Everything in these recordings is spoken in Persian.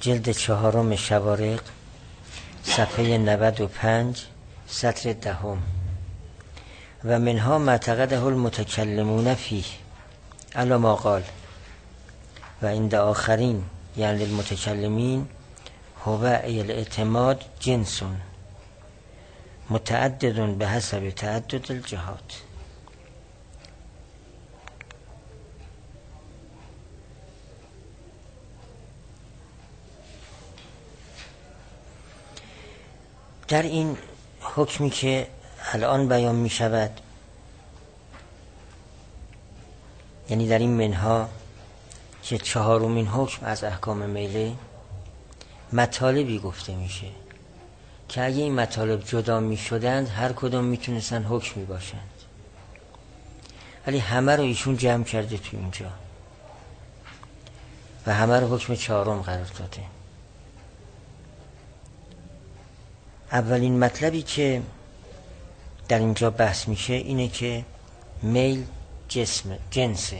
جلد 4 شوارق، صفحه 95، سطر 10. و منها ما اعتقده المتکلمون فیه علی ما قال و عند آخرین یعنی المتکلمین هو الاعتماد جنس متعدد به حسب تعدد الجهات. در این حکمی که الان بیان می شود، یعنی در این منها که 4مین حکم از احکام میله، مطالبی گفته میشه که اگه این مطالب جدا می شدند هر کدوم می تونستن حکمی باشند، ولی همه رو ایشون جمع کرده تو اینجا و همه رو حکم 4 قرار داده. اولین مطلبی که در اینجا بحث میشه اینه که میل جنسه،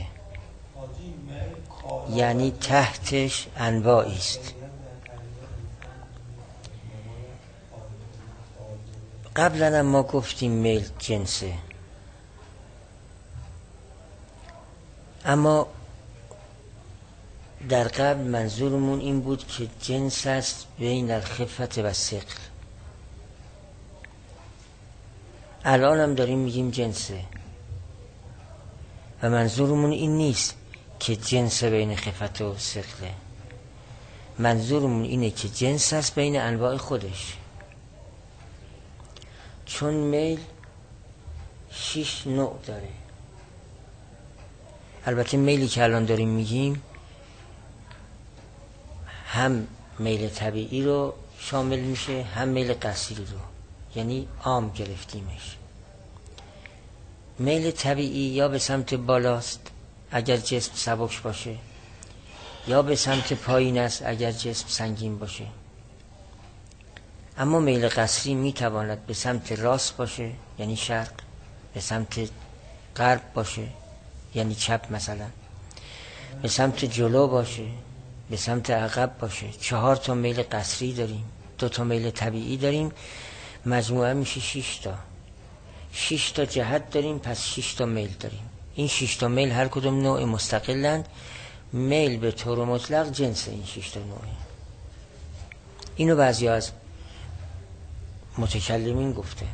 یعنی تحتش انواعی است. قبلا ما گفتیم میل جنسه، اما در قبل منظورمون این بود که جنس است بین الخفت و ثقل. الان هم داریم میگیم جنسه و منظورمون این نیست که جنس بین خفت و ثقله، منظورمون اینه که جنس است بین انواع خودش، چون میل 6 نوع داره. البته میلی که الان داریم میگیم هم میل طبیعی رو شامل میشه هم میل قصری رو، یعنی عام گرفتیمش. میل طبیعی یا به سمت بالاست اگر جسم سبک باشه، یا به سمت پایین است اگر جسم سنگین باشه. اما میل قصری میتواند به سمت راست باشه یعنی شرق، به سمت غرب باشه یعنی چپ، مثلا به سمت جلو باشه، به سمت عقب باشه. 4 تا میل قصری داریم، 2 تا میل طبیعی داریم، مجموعه میشه 6 تا. 6 تا جهت داریم، پس 6 تا میل داریم. این 6 تا میل هر کدوم نوع مستقلند. میل به طور مطلق جنس این 6 تا نوعه. اینو بعضی از متکلمین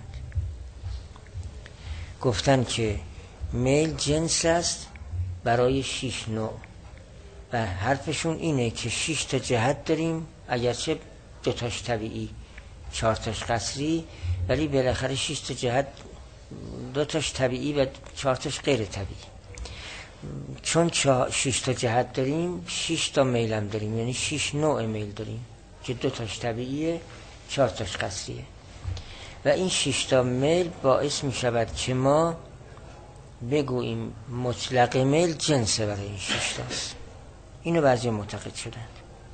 گفتن که میل جنس است برای 6 نوع و حرفشون اینه که 6 تا جهت داریم، اگرچه 2 تاش طبیعی 4 تاش قصری، ولی بالاخره 6 تا جهت، 2 تاش طبیعی و 4 تاش غیر طبیعی. چون 6 تا جهت داریم 6 تا میل هم داریم، یعنی 6 نوع میل داریم که 2 تاش طبیعیه 4 تاش قصریه. و این 6 تا میل باعث می شود که ما بگوییم مطلق میل جنسه برای این 6 تاست. اینو بعضی معتقد شدن.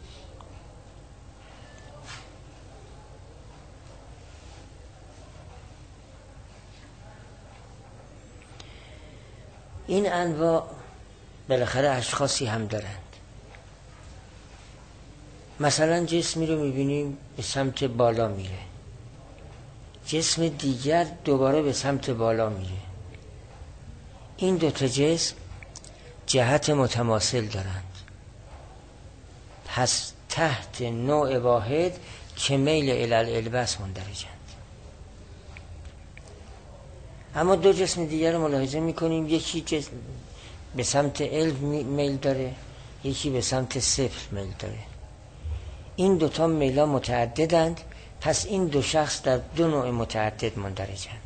این انواع بالاخره اشخاصی هم دارند. مثلا جسمی رو میبینیم به سمت بالا میره، جسم دیگر دوباره به سمت بالا میره. این 2 تا جسم جهت متماثل دارند، پس تحت نوع واحد که میل الالبس مندرجند. اما 2 جسم دیگر رو ملاحظه میکنیم، یکی جسم به سمت علم میل داره، یکی به سمت صفر میل داره. این 2 تا میلا متعددند، پس این 2 شخص در 2 نوع متعدد مندرجند.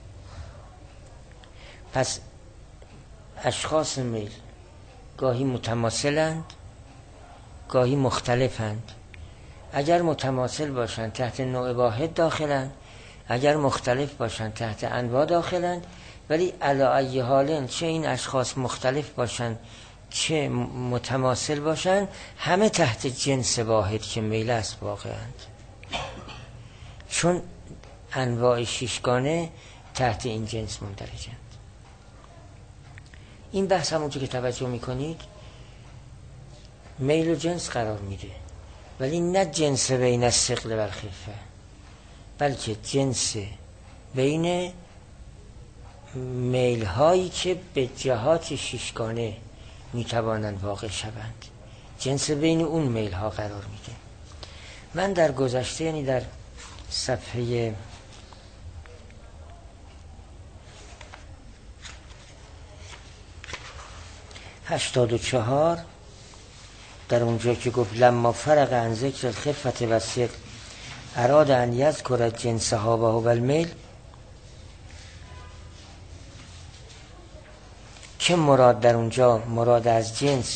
پس اشخاص میل گاهی متماثلند گاهی مختلفند. اگر متماثل باشند تحت نوع واحد داخلند، اگر مختلف باشند تحت انواع داخلند. ولی علی ای حال چه این اشخاص مختلف باشند چه متماثل باشند، همه تحت جنس واحد که میل است واقعاً، چون انواع 6 گانه تحت این جنس مندرجند. این بحث همونجا که توجه میکنید میل و جنس قرار میده. ولی نه جنس بین الثقل و الخفه، بلکه جنس بین میل هایی که به جهات ششگانه میتوانند واقع شوند، جنس بین اون میل ها قرار میده. من در گذشته، یعنی در صفحه 84 در اونجا که گفت لما فرق عن ذکر الخفة و الثقل اراد ان یذکر جنسها و هو المیل، که مراد در اونجا مراد از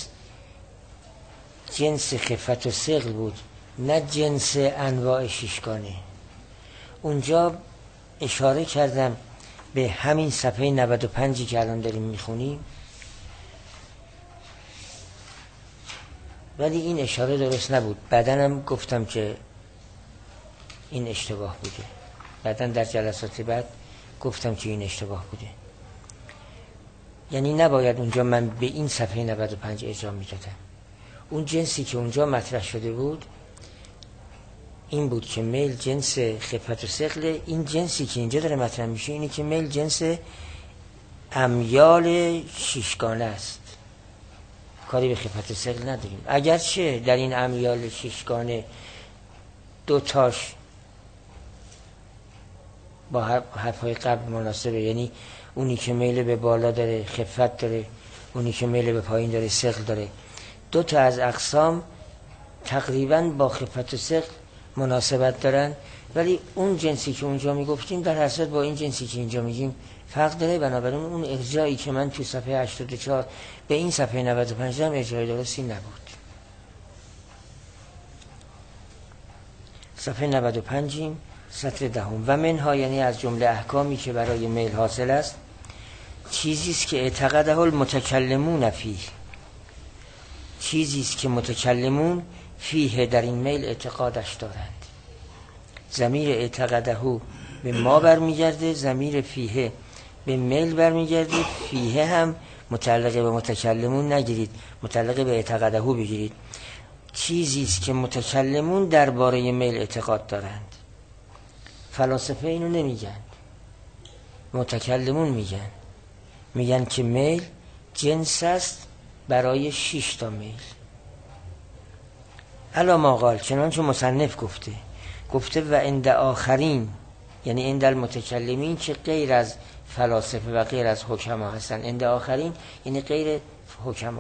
جنس خفت و ثقل بود، نه جنس انواع ششگانه. اونجا اشاره کردم به همین صفحه 95 که الان داریم میخونیم، ولی این اشاره درست نبود. بعدنم گفتم که این اشتباه بوده، بعدن در جلسات بعد گفتم که این اشتباه بوده. یعنی نباید اونجا من به این صفحه 95 ارجاع میدادم. اون جنسی که اونجا مطرح شده بود این بود که میل جنس خفت و ثقل. این جنسی که اینجا داره مطرح میشه اینه که میل جنس امیال ششگانه است، کاری به خفت و ثقل نداریم. اگرچه در این امیال ششگانه دوتاش با حرفهای قبل مناسبه، یعنی اونی که میل به بالا داره خفت داره، اونی که میل به پایین داره ثقل داره. دو تا از اقسام تقریبا با خفت و ثقل مناسبت دارن، ولی اون جنسی که اونجا میگفتیم در حسرت با این جنسی که اینجا میگیم فرق داره. بنابراین اون ارجاعی که من تو صفحه 84 به این صفحه 95 هم ارجاع درستی نبود. صفحه 95 سطر 10 و منها، یعنی از جمله احکامی که برای میل حاصل است، چیزی است که اعتقده المتکلمون فیه، چیزی است که متکلمون فیه در این میل اعتقادش دارند. ضمیر اعتقده به ما برمیگرده، ضمیر فیه به میل برمیگرده. فیه هم متعلق به متکلمون نگیرید، متعلق به اعتقده بگیرید. چیزی است که متکلمون درباره میل اعتقاد دارند. فلاسفه اینو نمیگن، متکلمون میگن که میل جنس است برای 6 تا میل. الا ما قال، چنانچه مصنف گفته و عند آخرین، یعنی عند المتکلمین که غیر از فلاسفه و غیر از حکما هستن. عند آخرین یعنی غیر حکما.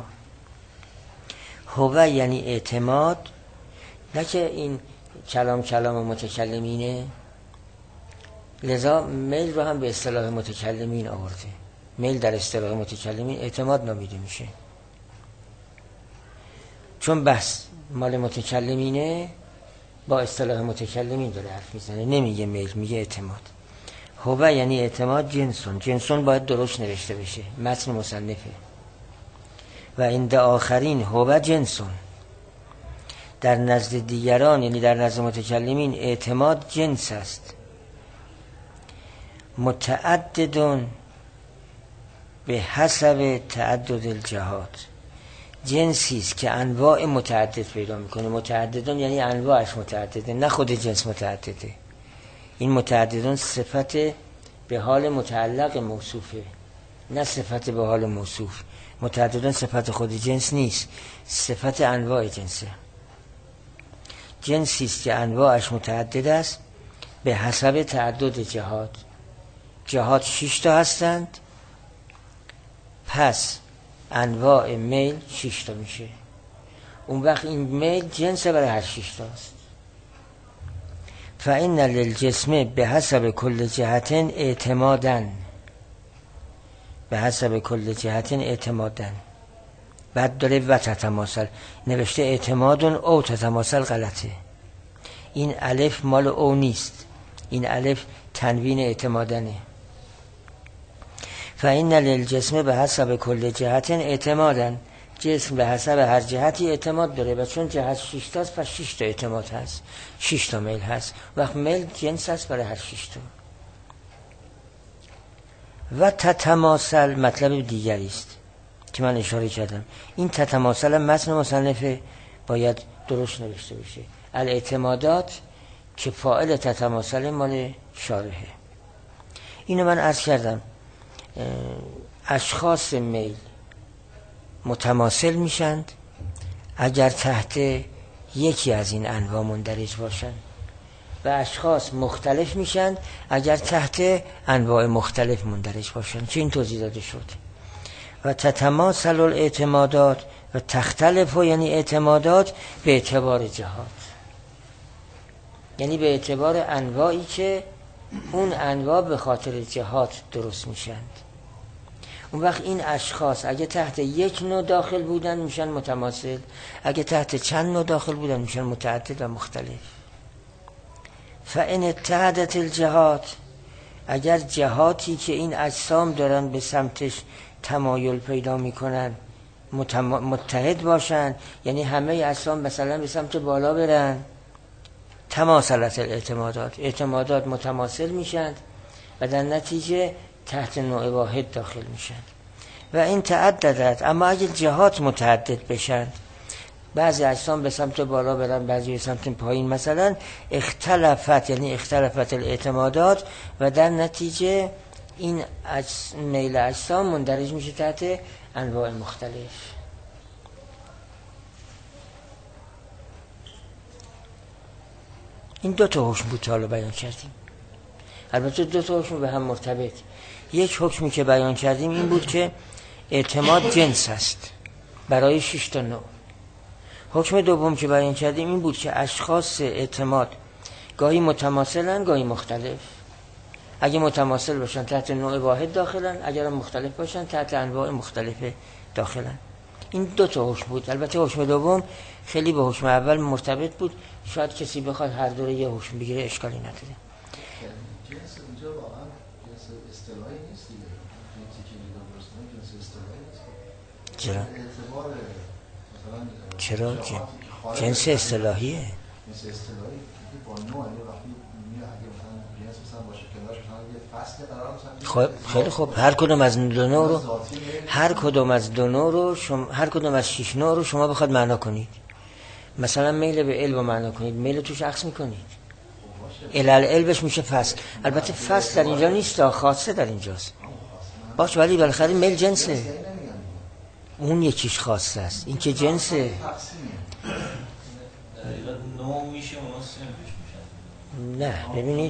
هو یعنی اعتماد، نه که این کلام متکلمینه، لذا میل رو هم به اصطلاح متکلمین آورده. میل در اصطلاح متکلمین اعتماد نامیده میشه، چون بحث مال متکلمینه با اصطلاح متکلمین داره حرف میزنه، نمیگه میل، میگه اعتماد. هو یعنی اعتماد جنسون باید درست نوشته بشه، متن مصنفه. و عند آخرین هو جنسون، در نزد دیگران یعنی در نزد متکلمین اعتماد جنس است. متعددون به حسب تعدد الجهات، جنسی است که انواع متعدد پیدا میکنه. متعددون یعنی انواعش متعدده، نه خود جنس متعدده. این متعددون صفت به حال متعلق موصوفه، نه صفت به حال موصوف. متعددون صفت خود جنس نیست، صفت انواع جنسه. جنسی است که انواعش متعدد است به حسب تعدد جهات 6 تا هستند، پس انواع میل 6 تا میشه. اون وقت این میل جنس برای هر 6 تا است. فإن للجسم به حسب کل جهتن اعتمادن، به حسب کل جهتن اعتمادن. بعد داره و تتماثل، نوشته اعتمادون او تتماثل غلطه. این الف مال او نیست، این الف تنوین اعتمادنه. فإن للجسم به حسب کل جهتن اعتمادن، جسم به حسب هر جهتی اعتماد داره و چون جهت 6 تاست پس 6 تا اعتماد هست، 6 تا میل هست. وقت میل جنس هست برای هر 6 تا. و تتماثل مطلب دیگری است که من اشاره کردم. این تتماثل متن مصنفه باید درست نوشته بشه. الاعتمادات که فاعل تتماثل مال شارحه. اینو من عرض کردم. اشخاص میل متماثل میشند اگر تحت یکی از این انواع مندرج باشند و اشخاص مختلف میشند اگر تحت انواع مختلف مندرج باشند. چه این توضیح داده شد. و تتماثل الاعتمادات و تختلف، یعنی اعتمادات به اعتبار جهات، یعنی به اعتبار انواعی که اون انواع به خاطر جهات درست میشند. اون وقت این اشخاص اگه تحت یک نوع داخل بودن میشن متماثل، اگه تحت چند نوع داخل بودن میشن متعدد و مختلف. فان اتحدت الجهات، اگر جهاتی که این اجسام دارن به سمتش تمایل پیدا میکنن متحد باشن، یعنی همه اجسام مثلا به سمت بالا برن، تماثلت الاعتمادات، اعتمادات متماثل میشن و در نتیجه تحت نوع واحد داخل میشن. و این تعددت، اما اگه جهات متعدد بشن، بعضی اجسام به سمت بالا برن بعضی به سمت پایین مثلا، اختلافت، یعنی اختلافت الاعتمادات و در نتیجه این میل اجسام مندرج میشه تحت انواع مختلف. این دو تا حکم بود حالا بیان کردیم. البته دو تا حکم به هم مرتبط. یک حکمی که بیان کردیم این بود که اعتماد جنس است برای 6 تا نوع. حکم دوم که بیان کردیم این بود که اشخاص اعتماد گاهی متماثلن گاهی مختلف. اگه متماثل باشن تحت نوع واحد داخلن، اگر مختلف باشن تحت انواع مختلف داخلن. این دو تا حکم بود. البته حکم دوم خیلی به حکم اول مرتبط بود، شاید کسی بخواد هر دو رو یه حکم بگیره اشکالی نداره. جنس اینجا واقعا جنس اصطلاحی نیست دیگه. جنسی که دیگه درست جنس اصطلاحی نیست. چرا؟ اعتبار مثلا چرا جنس اصطلاحیه؟ جنس اصطلاحی که با نوع وقتی میاد اگه مثلا جنس مثلا باشه کنارش مثلا یه فصل قرار مثلا. خب خیلی خوب، هر کدوم از دو نوع رو هر کدوم از دو نوع رو شما هر کدوم از 6 نوع رو شما بخواد معنا کنید. مثلا میل به علم معنا کنید، میل توش عکس میکنید. علبش میشه فصل. البته فصل در اینجا نیست، خاصه در اینجاست. باش، ولی بالاخره میل جنسه. اون یکیش خاصه است. این که جنسه. نوع میشه نه ببینید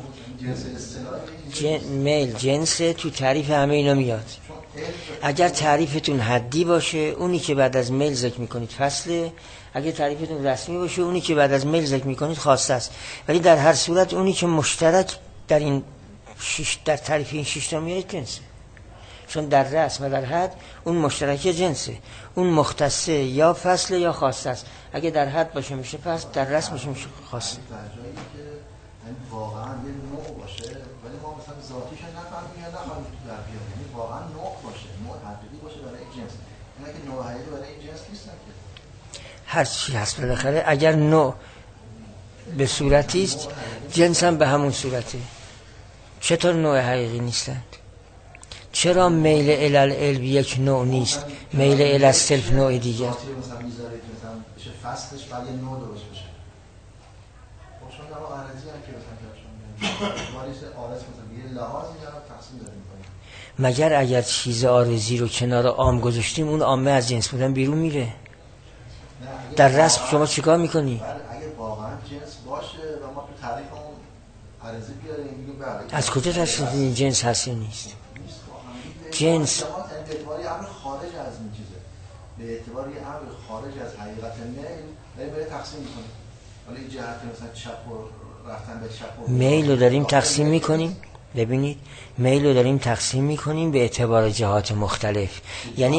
میل جنسه، تو تعریف همه اینا میاد. اگر تعریفتون حدی باشه اونی که بعد از میل ذکر میکنید فصله، اگر تعریفتون رسمی باشه اونی که بعد از میل ذکر میکنید خاصه است. ولی در هر صورت اونی که مشترک در این در تعریف این 6 تا میاد جنسه، چون در رسم و در حد اون مشترک جنسه. اون مختصه یا فصل یا خاصه است. اگه در حد باشه میشه فصل، در رسم باشه میشه خاصه. در جایی که واقعا یه نوع باشه ولی ما مثلا ذاتیش نفهمیم یا نفهمیم تو در بیاد، یعنی واقعا نوع باشه، نوع حقیقی باشه برای این جنس. اینا که نوع حقیقی برای این جنس نیستن که هر چی هست بالاخره اگر نوع به صورتی است جنس هم به همون صورته. چطور نوع حقیقی نیستند؟ چرا میل الالعلم یک نوع نیست، میل الالسلف نوع دیگر؟ ذاتی مثلا میذاره که مثلا بشه فصلش برای یه نوع درست بشه. خب شما در آرزی هم که مثلا مالیس آرز مثلا یه لحاظی داره تقسیم داره می‌کنه. مگر اگر چیز آرزی رو کنار عام گذاشتیم اون عامه از جنس بودن بیرون میره. در رسم شما چیکار میکنی؟ اگه واقعا جنس باشه و ما تو تعریفمون آرزی بیاریم میگیم بله. از کجا تشخیص میدین جنس هست یا نیست؟ جنس به اعتباری امر خارج از این چیزه، به اعتباری امر خارج از حقیقت میل برای تقسیم میکنیم. حالا این جهت مثلا چپ و رفتن به چپ و میل رو داریم تقسیم میکنیم. ببینید میل رو داریم تقسیم میکنیم به اعتبار جهات مختلف، یعنی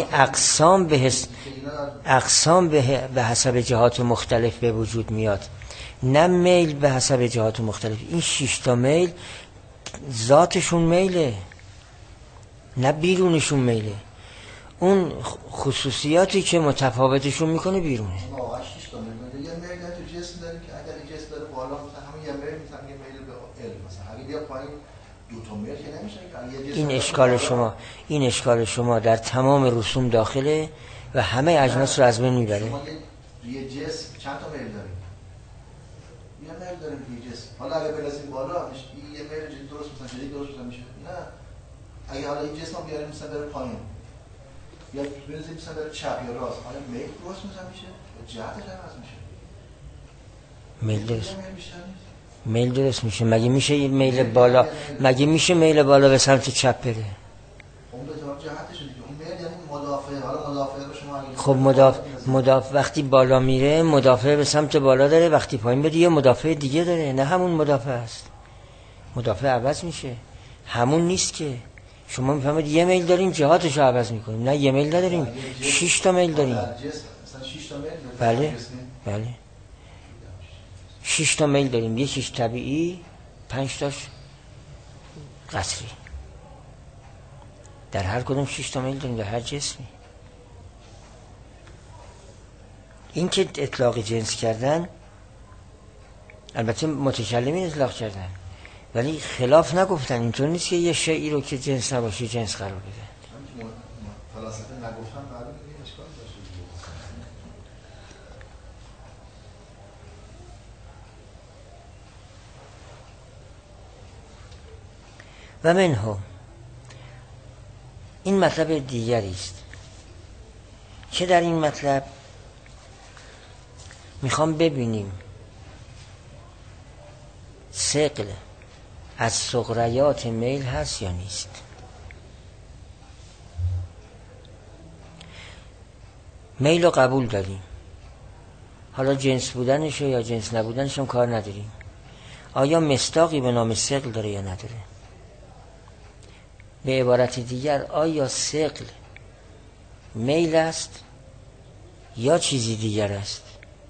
اقسام به حسب جهات مختلف به وجود میاد، نه میل به حسب جهات مختلف. این 6 تا میل ذاتشون میله، نه بیرونشون میله. اون خصوصیاتی که متفاوتشون میکنه بیرونه. واقعا 6 تا میل یه میل تو جسم داریم که اگر این جسم داره بالا مثلا همین یه میل مثلا یه میل به علم مثلا اگه بیا پایین دو تا میل که نمیشه که این اشکال شما در تمام رسوم داخله و همه اجناس رو از بین میبره. شما یه جسم چند تا میل داریم؟ یه میل داریم که جسم، حالا اگه برسیم بالا یه میل جدید درست مثلا جدید درست میشه، نه اگه حالا این جسم رو بیاریم مثلا بره پایین یا بنزیم مثلا بره چپ یا راست، حالا میل درست میشه جهتش عوض میشه. میل درست میشه. مگه میشه میل بالا، مگه میشه میل بالا به سمت چپ بره؟ اون به طور جهتش دیگه. اون میل یعنی مدافع. حالا مدافع رو شما اگه خب مدافع وقتی بالا میره مدافع به سمت بالا داره، وقتی پایین بده یه مدافع دیگه داره. نه همون مدافع است، مدافع عوض میشه، همون نیست که. شما میفهمید یه میل داریم جهاتش رو عوض میکنیم، نه یه میل نداریم، 6 تا میل داریم. بله بله 6 تا میل داریم، یکیش طبیعی، 5 تاش قصری. در هر کدوم 6 تا میل داریم در هر جسمی. این که اطلاق جنس کردن، البته متکلمین اطلاق کردن ولی خلاف نگفتن. اینطور نیست که یه شیئی رو که جنس نباشه جنس قرار بده. فلاسفه نگفتن معلومه این اشکال داشته. و منها این مطلب دیگری است که در این مطلب میخوام ببینیم ثقل از صغریات میل هست یا نیست. میل رو قبول داریم، حالا جنس بودنش یا جنس نبودنش هم کار نداریم. آیا مصداقی به نام ثقل داره یا نداره؟ به عبارت دیگر آیا ثقل میل است یا چیزی دیگر است؟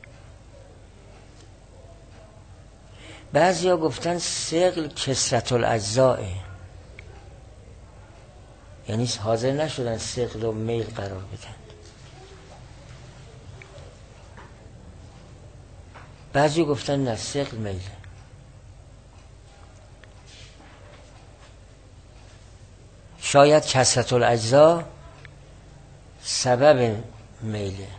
بعضیا گفتن ثقل کثرت الاجزاء، یعنی حاضر نشدن ثقل و میل قرار بدن. بعضی گفتن نه، ثقل میل. شاید کثرت الاجزاء سبب میله،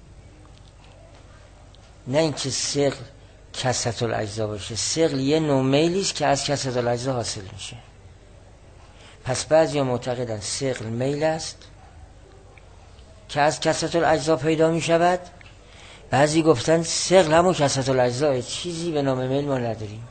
نه اینکه ثقل کثرت الاجزاء باشه. ثقل یه نوع میلی است که از کثرت الاجزاء حاصل میشه. پس بعضیا معتقدن ثقل میل است که از کثرت الاجزاء پیدا میشود. بعضی گفتن ثقل همون کثرت الاجزاء، چیزی به نام میل ما نداریم.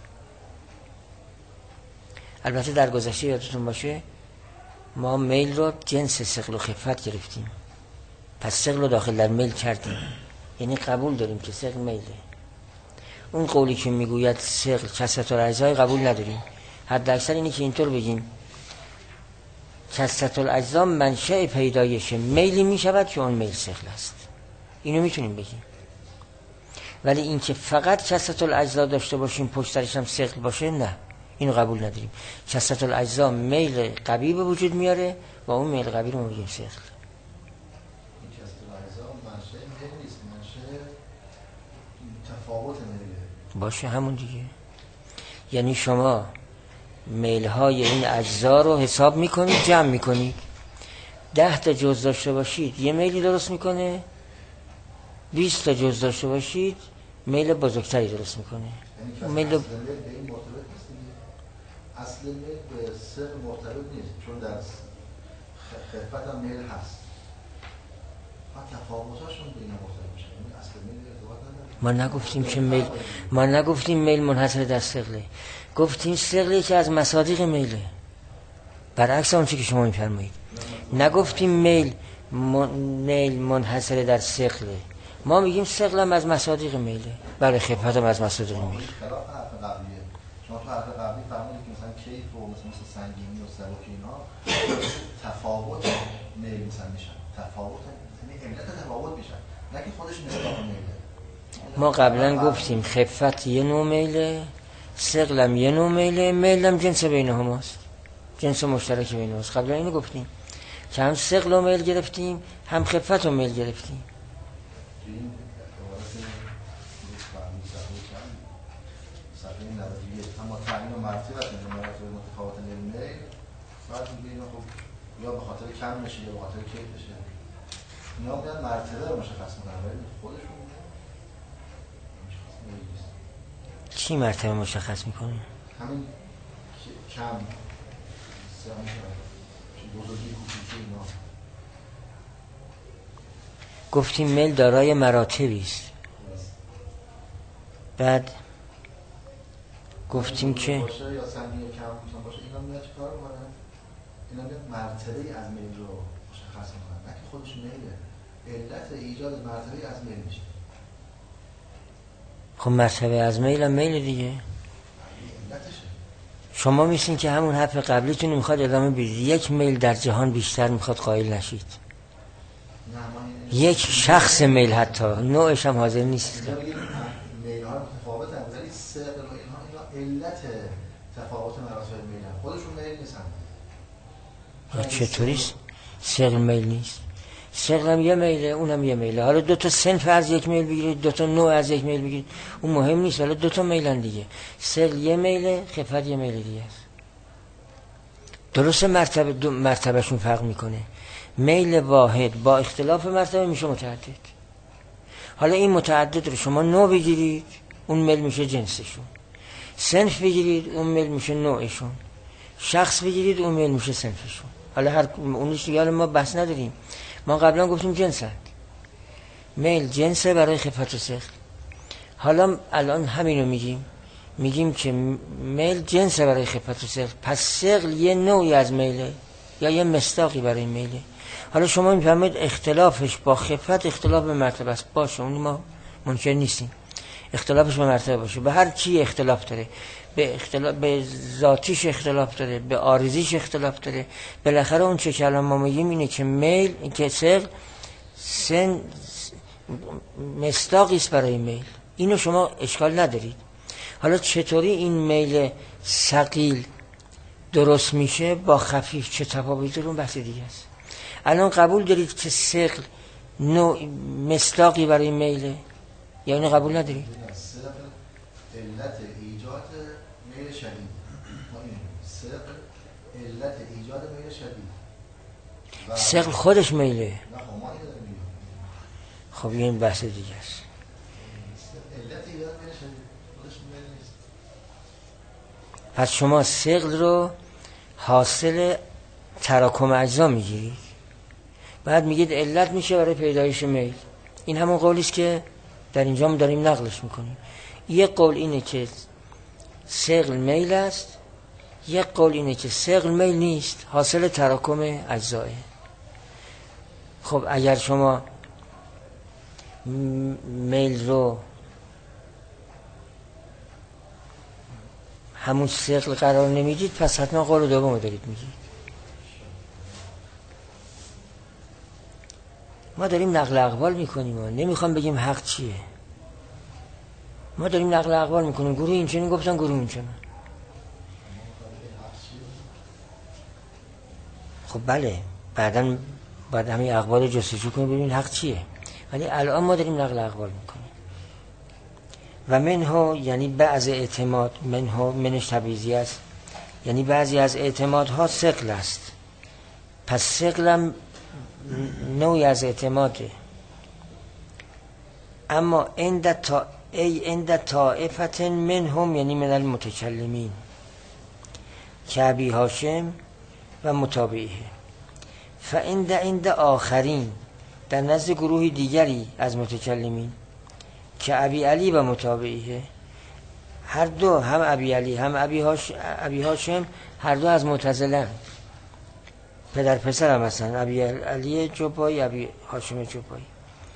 البته در گذشته یادتون باشه ما میل رو جنس ثقل و خفت گرفتیم، پس ثقل رو داخل در میل کردیم، یعنی قبول داریم که ثقل میله. اون قولی که میگوید ثقل کثرت الاجزاء قبول نداریم. حد اکثر اینی که اینطور بگیم کثرت الاجزاء منشأ پیدایش میلی میشود که اون میل ثقل است، اینو میتونیم بگیم. ولی اینکه فقط کثرت الاجزاء داشته باشیم پشت سرش هم ثقل باشه، نه، اینو قبول نداریم. کثرت الاجزاء میل قوی به وجود میاره و اون میل قوی رو ما میگیم ثقل. این کثرت الاجزاء منشأ میل نیست، منشأ تفاوت میله باشه، همون دیگه. یعنی شما میل‌های این اجزا رو حساب میکنید، جمع میکنید. 10 تا جزء داشته باشید یه میلی درست میکنه، 20 تا جزء داشته باشید میل بزرگتری درست میکنه. یعنی میل اصل میل به این مرتبط نیست دیگه. اصل میل به ثقل مرتبط نیست، چون در خفت هم میل هست. تفاوتاشون به این مرتبط میشه. یعنی اصل میل ارتباط نداره. ما نگفتیم میل منحصر در ثقله، گفتیم ثقلی که از مصادیق میله، برعکس اون چیزی که شما میفرمایید. نگفتیم میل منحصر در ثقله، ما میگیم ثقل هم از مصادیق میله. برای خفت هم از مصادیق میله. خلاف حرف قبلیه. شما تو حرف قبلی فرمودید که مثلا کیف و مثلا سنگینی و سبکی اینا تفاوت میل مثلا میشن. تفاوت یعنی علت تفاوت میشن، نه که خودش مصداق میله. ما قبلا گفتیم خفت یه نوع میله، ثقل هم یه نوع میله، میل هم جنس بینهماست، جنس مشترک بینهماست. قبلا اینو گفتیم که هم ثقل و میل گرفتیم هم خفت و میل گرفتیم. اما تعیین و مرتبه اینجا مراتب متفاوت میل بعد میگه خب یا به خاطر کم میشه یا به خاطر کیف بشه. اینا میاد مرتبه رو مشخص میکنن ولی خودشون چی مرتبه مشخص میکنه؟ همین کم بزرگی کوچیکی اینا. گفتیم میل دارای مراتبی است. بعد گفتیم که باشه یا سنگین یا کم باشه اینا میاد چیکار میکنن؟ اینا میاد مرتبه از میل رو مشخص میکنن، نه که خودش میله. علت ایجاد مرتبه از میل میشه. خب مرتبه از میل هم میل دیگه. شما میسین که همون حرف قبلیتون میخواد ادامه بدید. یک میل در جهان بیشتر میخواد قائل نشید. یک شخص میل حتی نوعش هم حاضر نیست. میل ها متفاوت هم ولی سقل و اینها علت تفاوت مراتب میل هم خودشون میل نیستن. چطوری سقل میل نیست؟ سقل هم یه میله، اونم یه میله. حالا دو تا صنف از یک میل بگیرید، دو تا نوع از یک میل بگیرید، اون مهم نیست. حالا دو تا میلن دیگه. سقل یه میله، خفت یه میله دیگه است. درسته مرتبهشون فرق میکنه. میل واحد با اختلاف مرتبه میشه متعدد. حالا این متعدد رو شما نوع بگیرید، اون میل میشه جنسشون. صنف بگیرید، اون میل میشه نوعشون. شخص بگیرید، اون میل میشه صنفشون. حالا هر اونش دیگه ما بحث نداریم. ما قبلا گفتیم جنسند. میل جنسه برای خفت و سقل. حالا الان همینو میگیم که میل جنسه برای خفت و سقل. پس سقل یه نوعی از میله یا یه مصداقی برای میله. حالا شما میفهمید اختلافش با خفت اختلاف به مرتبه است. باشه، اون ما منکر نیستیم. اختلافش به مرتبه باشه. به هر چی اختلاف داره. به ذاتیش اختلاف داره، به عارضیش اختلاف داره. بالاخره اون چه که الان ما میگیم اینه که میل، این که سقل مصداقی است برای میل. اینو شما اشکال ندارید. حالا چطوری این میل ثقیل درست میشه با خفیف، چه تفاوتی داره، اون بحث دیگه است. الان قبول دارید که ثقل نوع مصداقی برای میله یا اینو قبول ندارید؟ علت ایجاد میل شدید. ثقل علت ایجاد میل شدید. ثقل خودش میله. نه ما اینو داریم. خب این بحث دیگه است. علت ایجاد میل شدید خودش میل نیست. پس شما ثقل رو حاصل تراکم اجزا میگیرید، بعد میگید علت میشه برای پیدایش میل. این همون قولی است که در اینجا ما داریم نقلش میکنیم. یک قول اینه که ثقل میل است، یک قول اینه که ثقل میل نیست، حاصل تراکم اجزاه. خب اگر شما میل رو همون ثقل قرار نمیدید، پس حتما قول دوم دارید میگید. ما داریم نقل اقوال میکنیم، نمیخوام بگیم حق چیه. ما داریم نقل اقوال میکنیم. گروه این چنین گفتن، گروه این چنین. خب بله، بعداً باید همین اقوال رو جستجو کنیم ببینیم حق چیه. ولی الان ما داریم نقل اقوال میکنیم. و منها یعنی بعض اعتماد، منش تبعیضی است، یعنی بعضی از اعتمادها ثقل است. پس ثقل هم نوعی از اعتماده. اما عند طائفة منهم یعنی من المتکلمین که ابی هاشم و متابعه، عند آخرین در نزد گروه دیگری از متکلمین که ابی علی و متابعه، هر دو هم ابی علی هم ابی هاشم هر دو از معتزله، پدر پسر هم هستن، ابی علی جوبایی ابی هاشم جوبایی،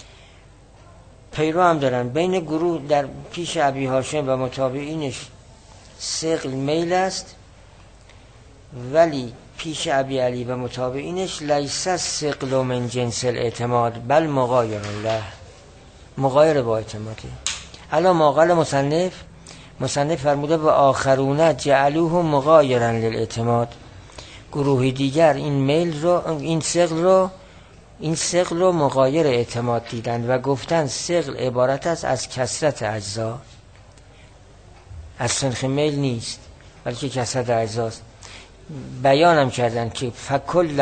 پیرو هم دارن. بین گروه در پیش ابی هاشم و متابعینش ثقل میل است، ولی پیش ابی علی و متابعینش لیس ثقل من جنس الاعتماد بل مغایر له، مغایر با اعتماده. الان ماقال مصنف فرموده و آخرون جعلوه مغایرا للاعتماد، گروه دیگر این میل رو، این ثقل رو مغایر اعتماد دیدند و گفتند ثقل عبارت است از کثرت اجزا، از سنخ میل نیست بلکه کثرت اجزاست. بیانم کردند که فکل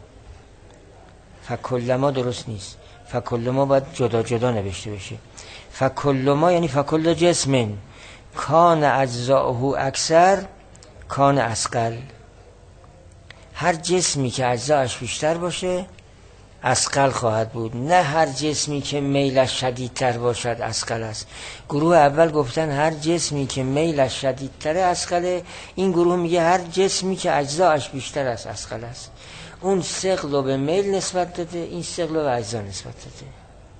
ما درست نیست، فکل ما باید جدا جدا نوشته بشه. فکل ما یعنی فکل جسم کان اجزاؤه اکثر کان اثقل. هر جسمی که اجزاش بیشتر باشه اثقل خواهد بود، نه هر جسمی که میلش شدیدتر باشد اثقل است. گروه اول گفتن هر جسمی که میلش شدیدتره اثقله، این گروه میگه هر جسمی که اجزاش بیشتر است اثقل است. اون ثقل رو به میل نسبت داده، این ثقل رو به اجزا نسبت داده.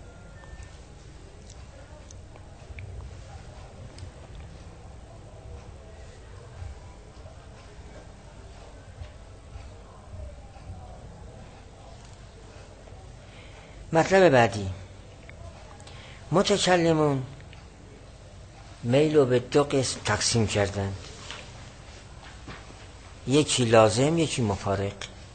مطلب بعدی، متکلمون میل رو به دو قسم تقسیم کردن، یکی لازم یکی مفارق.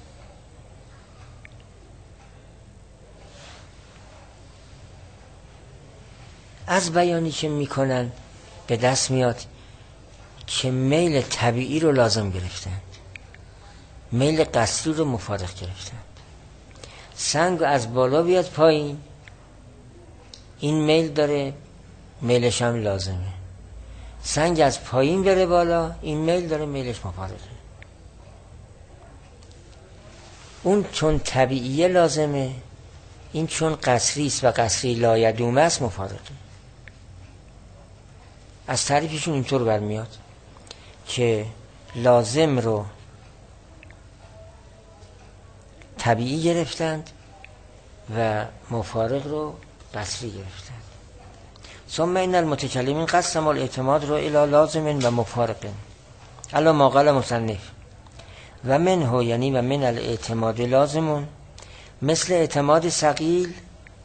از بیانی که میکنن به دست میاد که میل طبیعی رو لازم گرفتن، میل قصری رو مفارق گرفتن. سنگ از بالا بیاد پایین این میل داره، میلش هم لازمه. سنگ از پایین بره بالا این میل داره، میلش مفارقه. اون چون طبیعیه لازمه، این چون قصری است و قصری لایدوم است مفارقه. از تعریفشون اینطور برمیاد که لازم رو طبیعی گرفتند و مفارق رو قصری گرفتند. ثم این المتکلمین قسموا الاعتماد رو الی لازم و مفارق علی ما قال مصنف و منه یعنی و من الاعتماد لازمون مثل اعتماد ثقیل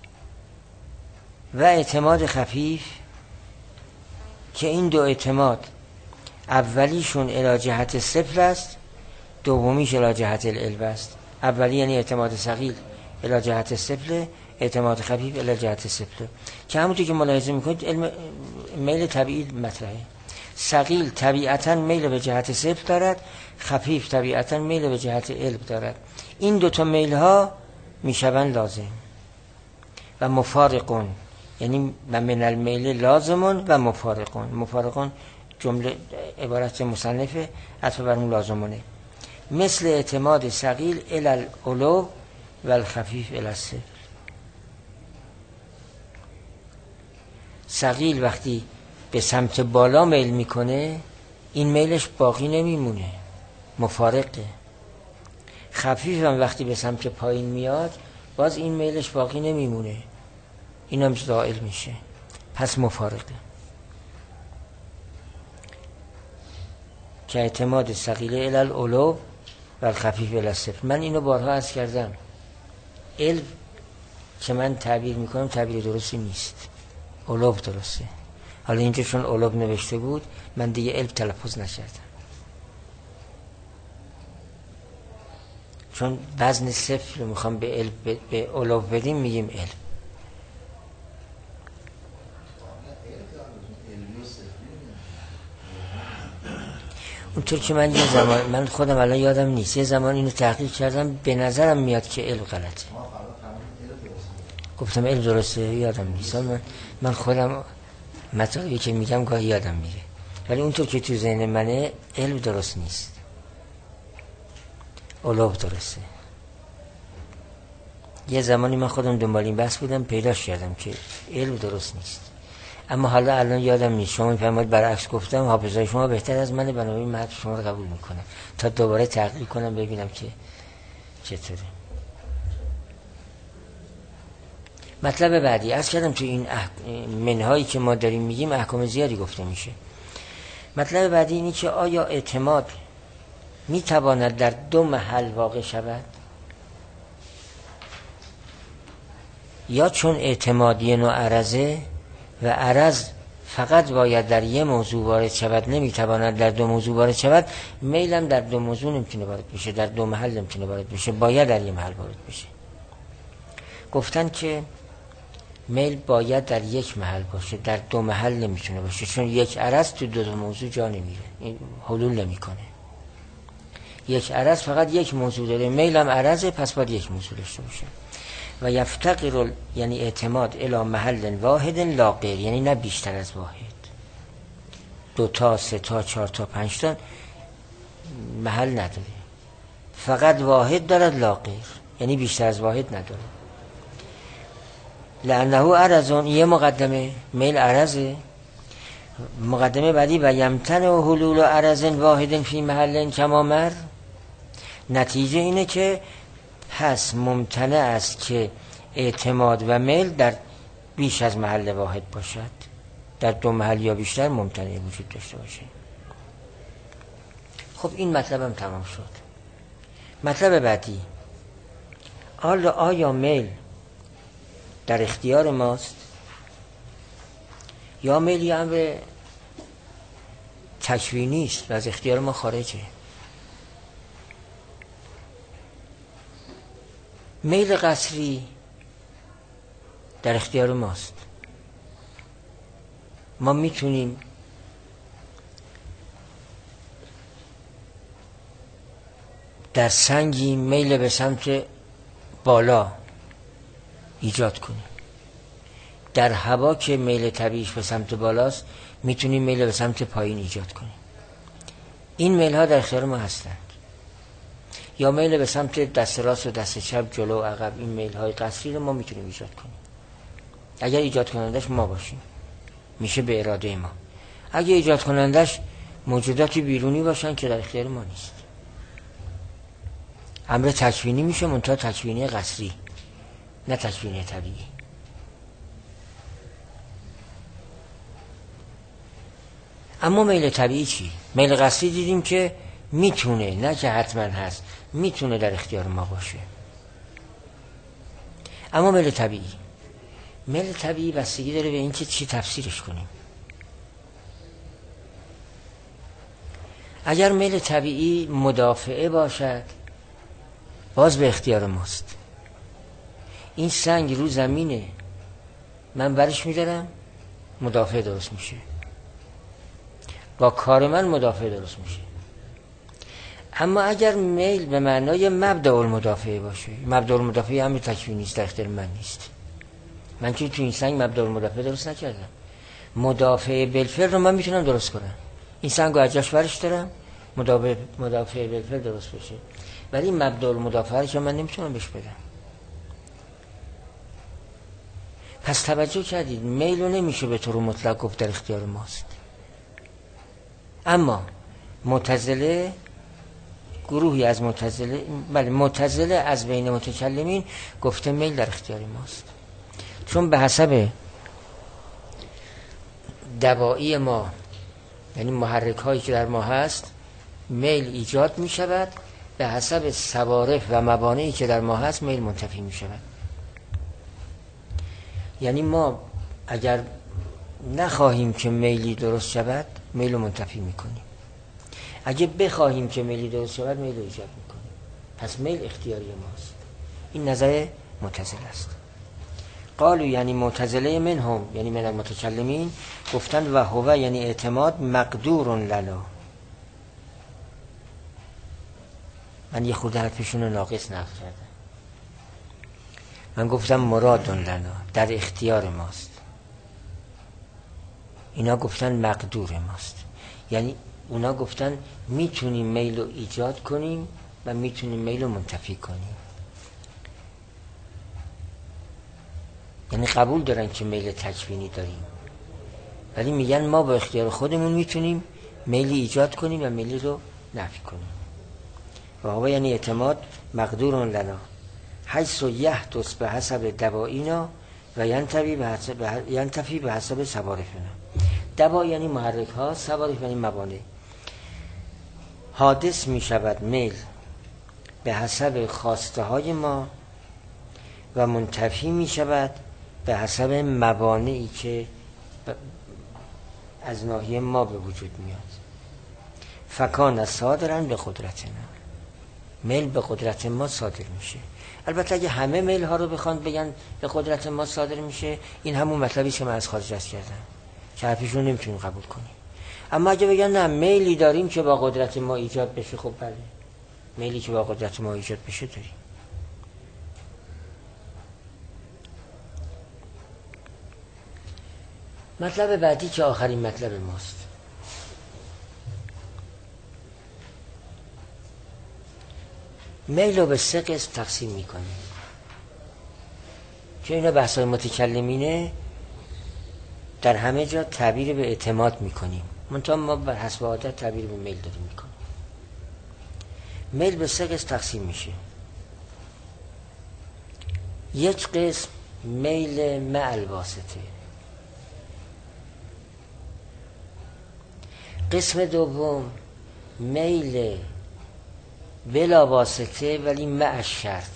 و اعتماد خفیف، که این دو اعتماد اولیشون الی جهت صفر است، دومیش الی جهت العلو است. اولی یعنی اعتماد ثقیل الی جهت صفر، اعتماد خفیف الی جهت صفر، که همونطور که ملاحظه میکنید علم میل طبیعی مطرحه. ثقیل طبیعتا میل به جهت صفر دارد، خفیف طبیعتا میل به جهت علو دارد. این دوتا میل ها میشوند لازم. و مفارقون یعنی من المیل لازمون و مفارقون. مفارقون جمله عبارت مصنفه عطف بر اون لازمونه. مثل اعتماد ثقیل الی العلو و الخفیف الی الصفر. ثقیل وقتی به سمت بالا میل میکنه این میلش باقی نمیمونه، مفارقه. خفیف هم وقتی به سمت پایین میاد باز این میلش باقی نمیمونه، اینم زائل میشه، پس مفارقه. که اعتماد ثقیل الی العلو و الخفیف الی الصفر. من اینو بارها عرض کردم، علم که من تعبیر میکنم تعبیر درستی نیست، علو درسته. حالا اینجا چون علو نوشته بود من دیگه علم تلفظ نکردم، چون وزن صفر رو میخوام به علم به علو بدیم میگیم علم. اونطور که من یه زمان، من خودم الان یادم نیست، یه زمان اینو تحقیق کردم به نظرم میاد که علم غلطه. گفتم علم درسته، یادم نیست. من خودم مطالبی که میگم گاهی یادم میره، ولی اونطور که تو ذهن منه علم درست نیست، علو درسته. یه زمانی من خودم دنبال این بحث بودم، پیداش کردم که علم درست نیست، اما حالا الان یادم نیست. شما میفرمایید برعکس گفتم، حافظای شما بهتر از منه، بنابراین من شما رو قبول میکنم تا دوباره تحقیق کنم ببینم که چطوره. مطلب بعدی عرض کردم تو این منهایی که ما داریم میگیم احکام زیادی گفته میشه. مطلب بعدی اینی که آیا اعتماد میتواند در دو محل واقع شود، یا چون اعتماد یه نوع عرضه و عرض فقط باید در یه موضوع وارد شود، نمیتواند در دو موضوع وارد شود. میلم در دو موضوع نمیتونه وارد بشه، در دو محل نمیتونه وارد بشه، باید در یه محل وارد بشه. گفتن که میل باید در یک محل باشه، در دو محل نمیتونه باشه، چون یک عرض تو دو موضوع جا نمیره، این حلول نمیکنه. یک عرض فقط یک موضوع داره، میل هم عرضه، پس باید یک موضوع داشته باشه. و یفتقر یعنی اعتماد الی محل واحد لا غیر، یعنی نه بیشتر از واحد، 2 تا 3 تا 4 تا 5 تا محل نداره، فقط واحد دارد لا غیر، یعنی بیشتر از واحد نداره. لانه عرضون، یه مقدمه میل عرضه. مقدمه بعدی و یمتنع و حلول عرض واحد فی محل کما مر، نتیجه اینه که پس ممتنع است که اعتماد و میل در بیش از محل واحد باشد، در 2 محل یا بیشتر ممتنع وجود داشته باشه. خب این مطلبم تمام شد. مطلب بعدی، آیا میل در اختیار ماست یا میل یه امر تکوینی است و از اختیار ما خارجه؟ میل قصری در اختیار ماست. ما میتونیم در سنگی میل به سمت بالا ایجاد کنیم، در هوا که میل طبیعیش به سمت بالاست میتونیم میل به سمت پایین ایجاد کنیم. این میل ها در اختیار ما هستند. یا میل به سمت دست راست و دست چپ، جلو و عقب، این میل های قصری رو ما میتونیم ایجاد کنیم. اگر ایجاد کنندش ما باشیم میشه به اراده ما. اگر ایجاد کنندش موجوداتی بیرونی باشن که در اختیار ما نیست، امر تکوینی میشه، منتها تکوینی قصری نه تکوینی طبیعی. اما میل طبیعی چی؟ میل قصری دیدیم که میتونه، نه که حتما هست، میتونه در اختیار ما باشه. اما میل طبیعی بستگی داره به اینکه چی تفسیرش کنیم. اگر میل طبیعی مدافعه باشد باز به اختیار ماست. این سنگ رو زمینه، من برش میدارم، مدافع درست میشه، با کار من مدافع درست میشه. اما اگر میل به معنای مبدأ المدافعه باشه، مبدأ المدافعه همین تکوینی است، در اختیار من نیست. من که تو این سنگ مبدأ المدافعه درست نکردم، مدافع بالفعل رو من میتونم درست کنم. این سنگ رو از جاش برش دارم، مدافع بالفعل درست بشه، ولی مبدأ المدافعه رو که من نمیتونم بهش بدم. پس توجه کردید، میل رو نمیشه به طور مطلق گفت در اختیار ماست. اما معتزله، گروهی از معتزله از بین متکلمین گفته میل در اختیار ماست، چون به حسب دواعی ما، یعنی محرک هایی که در ما هست، میل ایجاد می شود، به حسب صوارف و موانعی که در ما هست میل منتفی می شود. یعنی ما اگر نخواهیم که میلی درست شود میل رو منتفی می کنیم، اگه بخواهیم که میلی درست شود میل رو ایجاد می کنیم. پس میل اختیاری ماست. این نظر معتزله است. قالو یعنی معتزله منهم، یعنی من المتکلمین، گفتن و هو یعنی اعتماد مقدور لنا. من یه خورده حرفشون رو ناقص نقل کردم. من گفتم مراد لنا، در اختیار ماست. اینا گفتن مقدور ماست، یعنی اونا گفتن میتونیم میل رو ایجاد کنیم و میتونیم میل رو منتفی کنیم. یعنی قبول دارن که میل تکوینی داریم، ولی میگن ما با اختیار خودمون میتونیم میلی ایجاد کنیم و میلی رو نفی کنیم. و هو یعنی اعتماد مقدور لنا حیث یحدث به حسب دوائینا و ینتفی به حسب صوارفنا. دوا یعنی محرک ها، صوارف یعنی موانع. حادث می شود میل به حسب خواسته های ما و منتفی می شود به حسب موانعی که از ناحیه ما به وجود میاد. فکان صادرا به قدرتنا، میل به قدرت ما صادر میشه. البته اگه همه میل ها رو بخوان بگن به قدرت ما صادر میشه، این همون مطلبی که من از خارج از کردم که حرفشون نمیتونیم قبول کنیم. اما اگه بگن نه میلی داریم که با قدرت ما ایجاد بشه، خب بله، میلی که با قدرت ما ایجاد بشه داریم. مطلب بعدی که آخرین مطلب ماست، میل رو به 3 قسم تقسیم میکنیم. چون اینا بحثای متکلمینه، در همه جا تعبیر به اعتماد میکنیم، منتها ما بر حسب عادت تعبیر به میل داریم میکنیم. میل به 3 قسم تقسیم میشه. یک قسم میل مع الواسطه، قسم دوم میل بلا واسطه ولی مع شرط،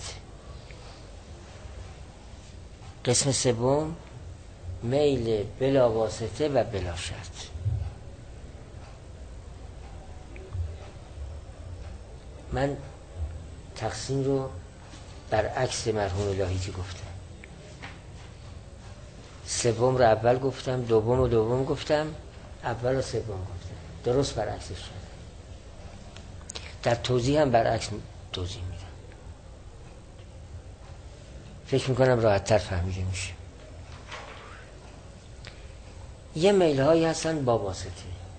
قسم سوم میل بلا واسطه و بلا شرط. من تقسیم رو برعکس مرحوم الهی که گفتم، سوم رو اول گفتم، دوم رو دوم گفتم، اول و سوم گفتم، درست برعکسش شد. در توضیح هم برعکس توضیح میدم. فکر میکنم راحت تر فهمیده میشه. یه میل هایی هستن با واسطه،